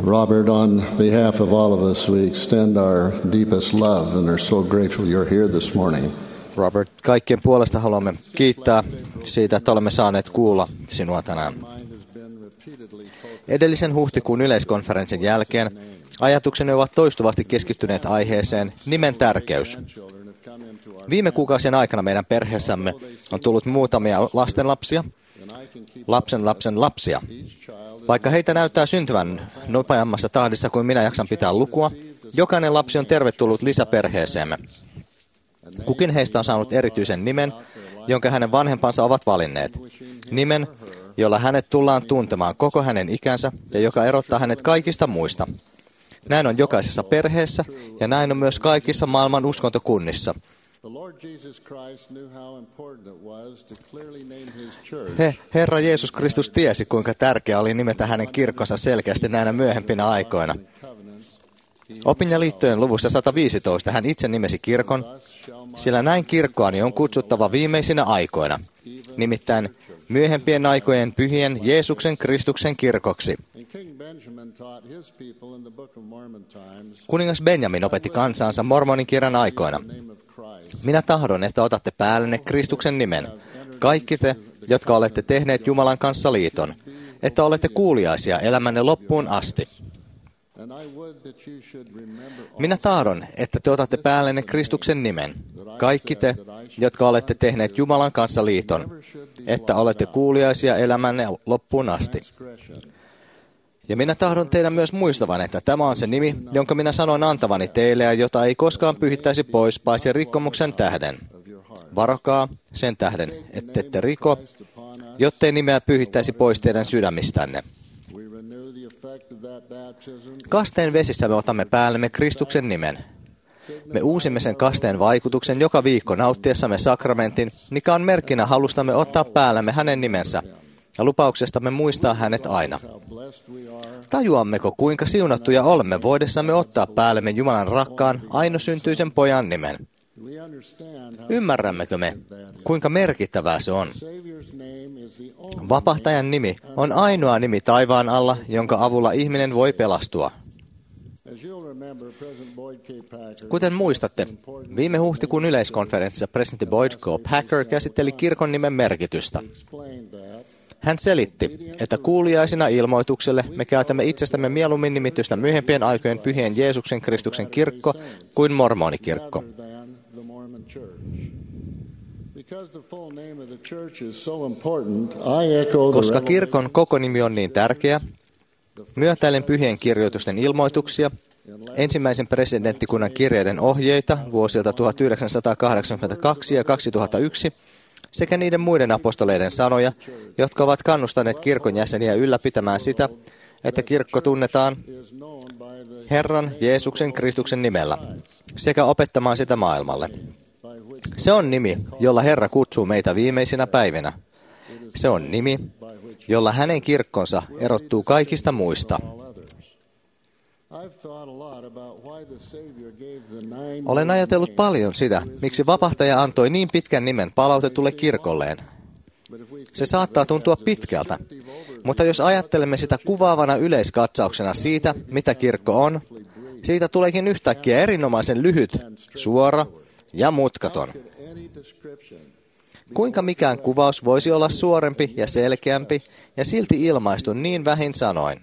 Robert, on behalf of all of us, we extend our deepest love and are so grateful you're here this morning. Robert, kaikkien puolesta haluamme kiittää siitä, että olemme saaneet kuulla sinua tänään. Edellisen huhtikuun yleiskonferenssin jälkeen ajatukseni ovat toistuvasti keskittyneet aiheeseen nimen tärkeys. Viime kuukausien aikana meidän perheessämme on tullut muutamia lastenlapsia, lapsia. Vaikka heitä näyttää syntyvän nopeammassa tahdissa kuin minä jaksan pitää lukua, jokainen lapsi on tervetullut lisäperheeseemme. Kukin heistä on saanut erityisen nimen, jonka hänen vanhempansa ovat valinneet. Nimen, jolla hänet tullaan tuntemaan koko hänen ikänsä ja joka erottaa hänet kaikista muista. Näin on jokaisessa perheessä ja näin on myös kaikissa maailman uskontokunnissa. Herra Jeesus Kristus tiesi, kuinka tärkeää oli nimetä hänen kirkkonsa selkeästi näinä myöhempinä aikoina. Opin ja liittojen luvussa 115 hän itse nimesi kirkon, sillä näin kirkkoani on kutsuttava viimeisinä aikoina, nimittäin myöhempien aikojen pyhien Jeesuksen Kristuksen kirkoksi. Kuningas Benjamin opetti kansaansa Mormonin kirjan aikoina. Minä tahdon, että otatte päällenne Kristuksen nimen, kaikki te, jotka olette tehneet Jumalan kanssa liiton, että olette kuuliaisia elämänne loppuun asti. Minä tahdon, että te otatte päällenne Kristuksen nimen, kaikki te, jotka olette tehneet Jumalan kanssa liiton, että olette kuuliaisia elämänne loppuun asti. Ja minä tahdon teidän myös muistavan, että tämä on se nimi, jonka minä sanoin antavani teille ja jota ei koskaan pyhittäisi pois paitsi rikkomuksen tähden. Varokaa sen tähden, ettette riko, jottei nimeä pyhittäisi pois teidän sydämistänne. Kasteen vesissä me otamme päällemme Kristuksen nimen. Me uusimme sen kasteen vaikutuksen joka viikko nauttiessamme sakramentin, mikä on merkkinä halustamme ottaa päällemme hänen nimensä ja lupauksestamme muistaa hänet aina. Tajuammeko, kuinka siunattuja olemme voidessamme ottaa päällemme Jumalan rakkaan ainosyntyisen pojan nimen? Ymmärrämmekö me, kuinka merkittävää se on? Vapahtajan nimi on ainoa nimi taivaan alla, jonka avulla ihminen voi pelastua. Kuten muistatte, viime huhtikuun yleiskonferenssissa presidentti Boyd K. Packer käsitteli kirkon nimen merkitystä. Hän selitti, että kuuliaisina ilmoitukselle me käytämme itsestämme mieluummin nimitystä myöhempien aikojen pyhien Jeesuksen Kristuksen kirkko kuin mormonikirkko. Koska kirkon koko nimi on niin tärkeä, myötäilen pyhien kirjoitusten ilmoituksia, ensimmäisen presidenttikunnan kirjeiden ohjeita vuosilta 1982 ja 2001, sekä niiden muiden apostoleiden sanoja, jotka ovat kannustaneet kirkon jäseniä ylläpitämään sitä, että kirkko tunnetaan Herran Jeesuksen Kristuksen nimellä, sekä opettamaan sitä maailmalle. Se on nimi, jolla Herra kutsuu meitä viimeisinä päivinä. Se on nimi, jolla hänen kirkkonsa erottuu kaikista muista. Olen ajatellut paljon sitä, miksi vapahtaja antoi niin pitkän nimen palautetulle kirkolleen. Se saattaa tuntua pitkältä, mutta jos ajattelemme sitä kuvaavana yleiskatsauksena siitä, mitä kirkko on, siitä tuleekin yhtäkkiä erinomaisen lyhyt, suora ja mutkaton. Kuinka mikään kuvaus voisi olla suorempi ja selkeämpi ja silti ilmaistu niin vähin sanoin?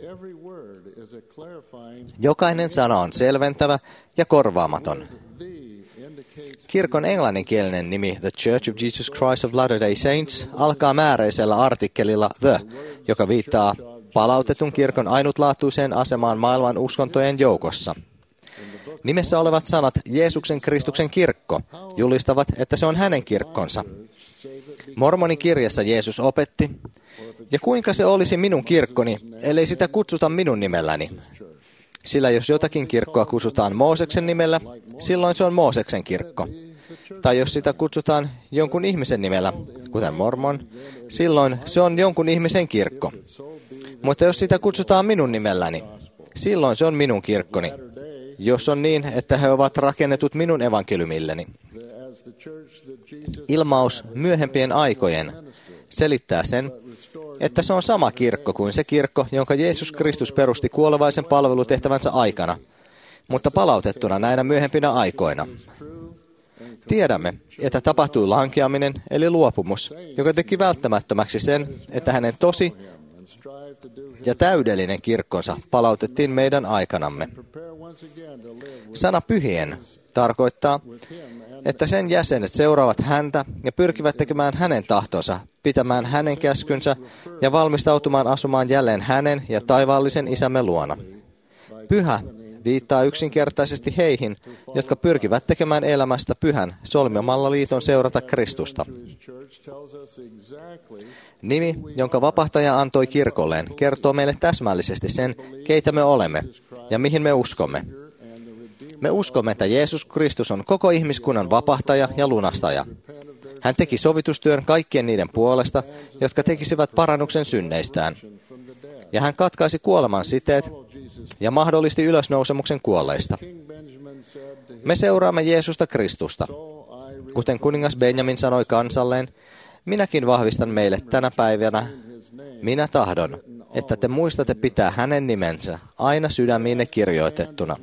Jokainen sana on selventävä ja korvaamaton. Kirkon englanninkielinen nimi The Church of Jesus Christ of Latter-day Saints alkaa määräisellä artikkelilla The, joka viittaa palautetun kirkon ainutlaatuiseen asemaan maailman uskontojen joukossa. Nimessä olevat sanat Jeesuksen Kristuksen kirkko julistavat, että se on hänen kirkkonsa. Mormonin kirjassa Jeesus opetti, ja kuinka se olisi minun kirkkoni, ellei sitä kutsuta minun nimelläni. Sillä jos jotakin kirkkoa kutsutaan Mooseksen nimellä, silloin se on Mooseksen kirkko. Tai jos sitä kutsutaan jonkun ihmisen nimellä, kuten Mormon, silloin se on jonkun ihmisen kirkko. Mutta jos sitä kutsutaan minun nimelläni, silloin se on minun kirkkoni. Jos on niin, että he ovat rakennetut minun evankeliumilleni. Ilmaus myöhempien aikojen selittää sen, että se on sama kirkko kuin se kirkko, jonka Jeesus Kristus perusti kuolevaisen palvelutehtävänsä aikana, mutta palautettuna näinä myöhempinä aikoina. Tiedämme, että tapahtui lankeaminen eli luopumus, joka teki välttämättömäksi sen, että hänen tosi ja täydellinen kirkkonsa palautettiin meidän aikanamme. Sana pyhien tarkoittaa, että sen jäsenet seuraavat häntä ja pyrkivät tekemään hänen tahtonsa, pitämään hänen käskynsä ja valmistautumaan asumaan jälleen hänen ja taivaallisen isämme luona. Pyhä viittaa yksinkertaisesti heihin, jotka pyrkivät tekemään elämästä pyhän solmimalla liiton seurata Kristusta. Nimi, jonka vapahtaja antoi kirkolleen, kertoo meille täsmällisesti sen, keitä me olemme ja mihin me uskomme. Me uskomme, että Jeesus Kristus on koko ihmiskunnan vapahtaja ja lunastaja. Hän teki sovitustyön kaikkien niiden puolesta, jotka tekisivät parannuksen synneistään. Ja hän katkaisi kuoleman siteet ja mahdollisti ylösnousemuksen kuolleista. Me seuraamme Jeesusta Kristusta. Kuten kuningas Benjamin sanoi kansalleen, minäkin vahvistan meille tänä päivänä, minä tahdon, että te muistatte pitää hänen nimensä aina sydämiinne kirjoitettuna.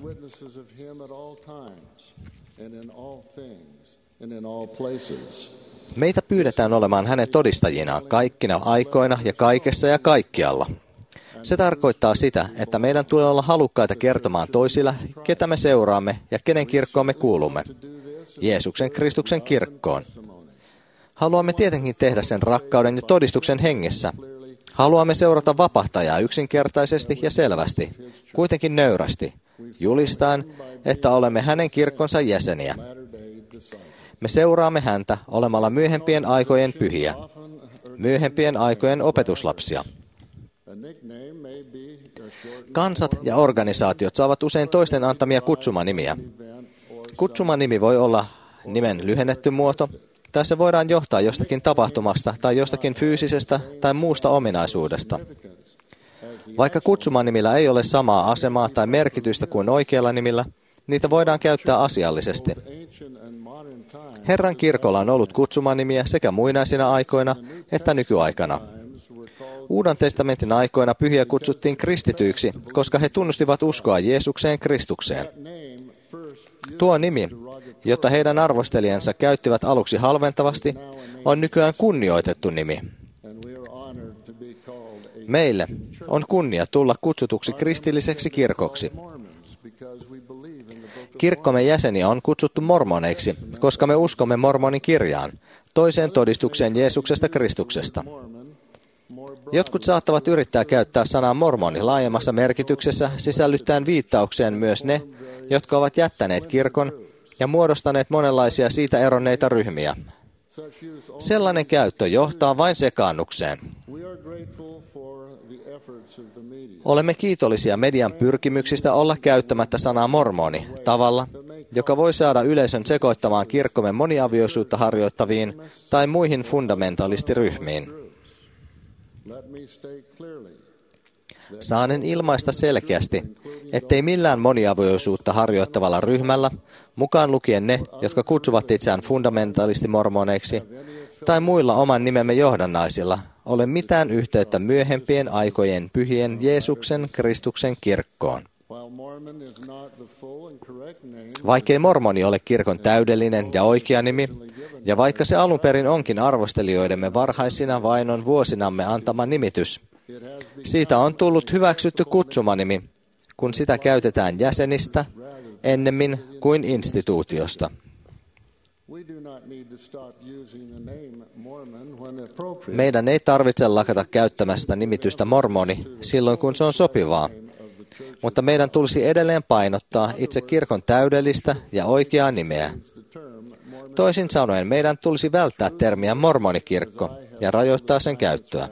Meitä pyydetään olemaan hänen todistajinaan kaikkina aikoina ja kaikessa ja kaikkialla. Se tarkoittaa sitä, että meidän tulee olla halukkaita kertomaan toisille, ketä me seuraamme ja kenen kirkkoon me kuulumme. Jeesuksen Kristuksen kirkkoon. Haluamme tietenkin tehdä sen rakkauden ja todistuksen hengessä. Haluamme seurata vapahtajaa yksinkertaisesti ja selvästi, kuitenkin nöyrästi, julistaen, että olemme hänen kirkkonsa jäseniä. Me seuraamme häntä olemalla myöhempien aikojen pyhiä, myöhempien aikojen opetuslapsia. Kansat ja organisaatiot saavat usein toisten antamia kutsumanimiä. Kutsumanimi voi olla nimen lyhennetty muoto, tai se voidaan johtaa jostakin tapahtumasta tai jostakin fyysisestä tai muusta ominaisuudesta. Vaikka kutsumanimillä ei ole samaa asemaa tai merkitystä kuin oikealla nimillä, niitä voidaan käyttää asiallisesti. Herran kirkolla on ollut kutsumanimiä sekä muinaisina aikoina että nykyaikana. Uuden testamentin aikoina pyhiä kutsuttiin kristityiksi, koska he tunnustivat uskoa Jeesukseen Kristukseen. Tuo nimi, jota heidän arvostelijansa käyttivät aluksi halventavasti, on nykyään kunnioitettu nimi. Meille on kunnia tulla kutsutuksi kristilliseksi kirkoksi. Kirkkomme jäseniä on kutsuttu mormoneiksi, koska me uskomme mormonin kirjaan, toiseen todistukseen Jeesuksesta Kristuksesta. Jotkut saattavat yrittää käyttää sanaa mormoni laajemmassa merkityksessä sisällyttäen viittaukseen myös ne, jotka ovat jättäneet kirkon ja muodostaneet monenlaisia siitä eronneita ryhmiä. Sellainen käyttö johtaa vain sekaannukseen. Olemme kiitollisia median pyrkimyksistä olla käyttämättä sanaa mormoni tavalla, joka voi saada yleisön sekoittamaan kirkkomme moniavioisuutta harjoittaviin tai muihin fundamentalistiryhmiin. Saanen ilmaista selkeästi, ettei millään moniavioisuutta harjoittavalla ryhmällä, mukaan lukien ne, jotka kutsuvat itseään fundamentalistimormoneiksi, tai muilla oman nimemme johdannaisilla, ole mitään yhteyttä myöhempien aikojen pyhien Jeesuksen Kristuksen kirkkoon. Vaikkei mormoni ole kirkon täydellinen ja oikea nimi, ja vaikka se alun perin onkin arvostelijoidemme varhaisina vainon vuosinamme antama nimitys, siitä on tullut hyväksytty kutsumanimi, kun sitä käytetään jäsenistä ennemmin kuin instituutiosta. Meidän ei tarvitse lakata käyttämästä nimitystä mormoni silloin, kun se on sopivaa, mutta meidän tulisi edelleen painottaa itse kirkon täydellistä ja oikeaa nimeä. Toisin sanoen meidän tulisi välttää termiä mormonikirkko ja rajoittaa sen käyttöä.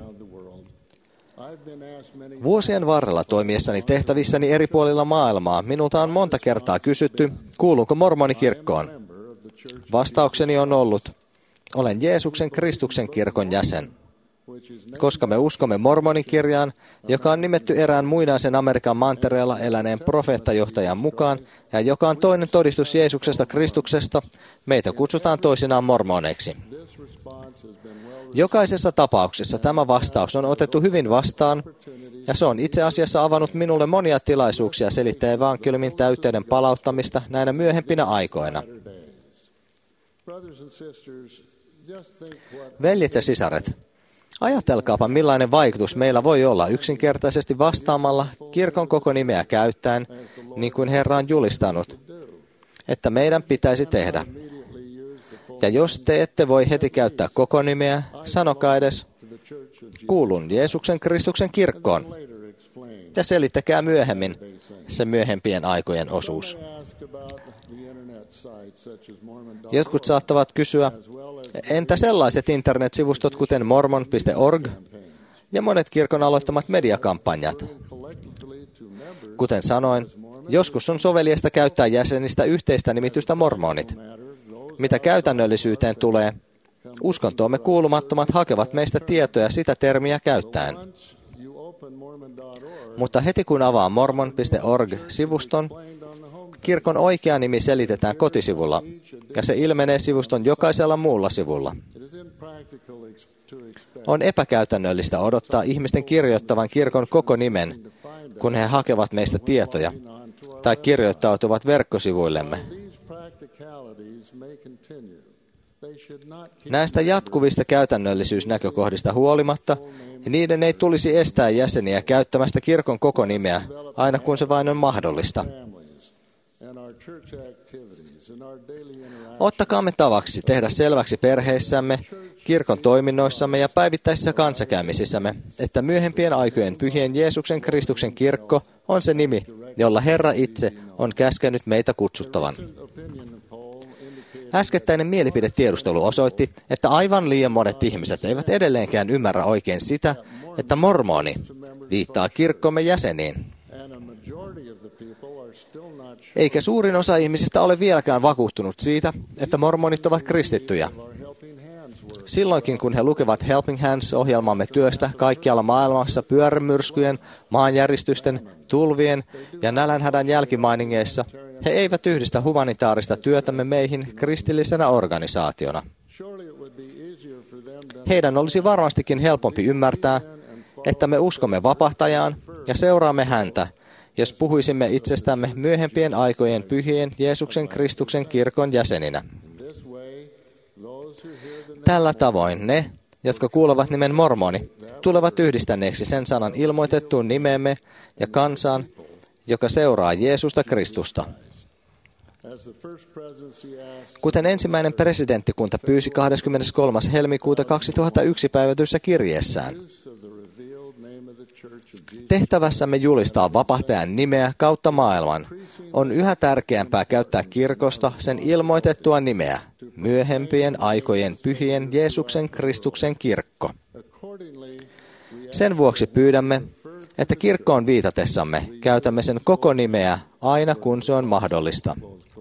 Vuosien varrella toimiessani tehtävissäni eri puolilla maailmaa minulta on monta kertaa kysytty, kuulunko mormonikirkkoon. Vastaukseni on ollut, olen Jeesuksen Kristuksen kirkon jäsen. Koska me uskomme mormonikirjaan, joka on nimetty erään muinaisen Amerikan mantereella eläneen profeettajohtajan mukaan, ja joka on toinen todistus Jeesuksesta Kristuksesta, meitä kutsutaan toisinaan mormoneiksi. Jokaisessa tapauksessa tämä vastaus on otettu hyvin vastaan, ja se on itse asiassa avannut minulle monia tilaisuuksia selittää evankeliumin täyteyden palauttamista näinä myöhempinä aikoina. Veljet ja sisaret, ajatelkaapa millainen vaikutus meillä voi olla yksinkertaisesti vastaamalla kirkon koko nimeä käyttäen, niin kuin Herra on julistanut, että meidän pitäisi tehdä. Ja jos te ette voi heti käyttää koko nimeä, sanokaa edes, kuulun Jeesuksen Kristuksen kirkkoon. Ja selittäkää myöhemmin se myöhempien aikojen osuus. Jotkut saattavat kysyä, entä sellaiset internetsivustot kuten mormon.org ja monet kirkon aloittamat mediakampanjat? Kuten sanoin, joskus on soveliasta käyttää jäsenistä yhteistä nimitystä mormonit. Mitä käytännöllisyyteen tulee, uskontoomme kuulumattomat hakevat meistä tietoja sitä termiä käyttäen. Mutta heti kun avaa mormon.org-sivuston, kirkon oikea nimi selitetään kotisivulla, ja se ilmenee sivuston jokaisella muulla sivulla. On epäkäytännöllistä odottaa ihmisten kirjoittavan kirkon koko nimen, kun he hakevat meistä tietoja, tai kirjoittautuvat verkkosivuillemme. Näistä jatkuvista käytännöllisyysnäkökohdista huolimatta, niiden ei tulisi estää jäseniä käyttämästä kirkon koko nimeä, aina kun se vain on mahdollista. Ottakaamme tavaksi tehdä selväksi perheissämme, kirkon toiminnoissamme ja päivittäisissä kanssakäymisissämme, että myöhempien aikojen pyhien Jeesuksen Kristuksen kirkko on se nimi, jolla Herra itse on käskenyt meitä kutsuttavan. Äskettäinen mielipidetiedustelu osoitti, että aivan liian monet ihmiset eivät edelleenkään ymmärrä oikein sitä, että mormoni viittaa kirkkomme jäseniin. Eikä suurin osa ihmisistä ole vieläkään vakuuttunut siitä, että mormonit ovat kristittyjä. Silloinkin kun he lukevat Helping Hands-ohjelmamme työstä kaikkialla maailmassa pyörämyrskyjen, maanjäristysten, tulvien ja nälänhädän jälkimainingeissa, he eivät yhdistä humanitaarista työtämme meihin kristillisenä organisaationa. Heidän olisi varmastikin helpompi ymmärtää, että me uskomme vapahtajaan ja seuraamme häntä, jos puhuisimme itsestämme myöhempien aikojen pyhien Jeesuksen Kristuksen kirkon jäseninä. Tällä tavoin ne, jotka kuulevat nimen mormoni, tulevat yhdistäneeksi sen sanan ilmoitettuun nimeemme ja kansaan, joka seuraa Jeesusta Kristusta. Kuten ensimmäinen presidenttikunta pyysi 23. helmikuuta 2001 päivätyssä kirjeessään. Tehtävässämme julistaa vapahtajan nimeä kautta maailman. On yhä tärkeämpää käyttää kirkosta sen ilmoitettua nimeä, myöhempien aikojen pyhien Jeesuksen Kristuksen kirkko. Sen vuoksi pyydämme, että kirkkoon viitatessamme käytämme sen koko nimeä aina kun se on mahdollista.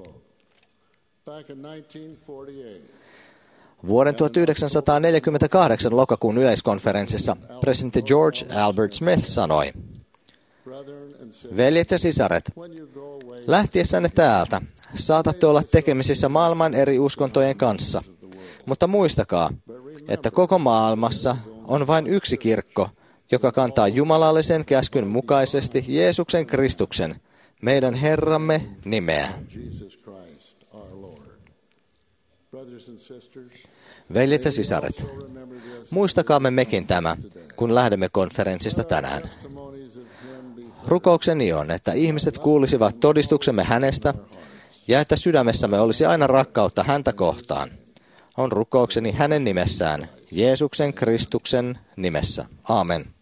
Vuoden 1948 lokakuun yleiskonferenssissa presidentti George Albert Smith sanoi, veljet ja sisaret, lähtiessänne täältä saatatte olla tekemisissä maailman eri uskontojen kanssa, mutta muistakaa, että koko maailmassa on vain yksi kirkko, joka kantaa jumalallisen käskyn mukaisesti Jeesuksen Kristuksen, meidän Herramme nimeä. Veljet ja sisaret, muistakaamme mekin tämä, kun lähdemme konferenssista tänään. Rukoukseni on, että ihmiset kuulisivat todistuksemme hänestä ja että sydämessämme olisi aina rakkautta häntä kohtaan. On rukoukseni hänen nimessään, Jeesuksen Kristuksen nimessä. Aamen.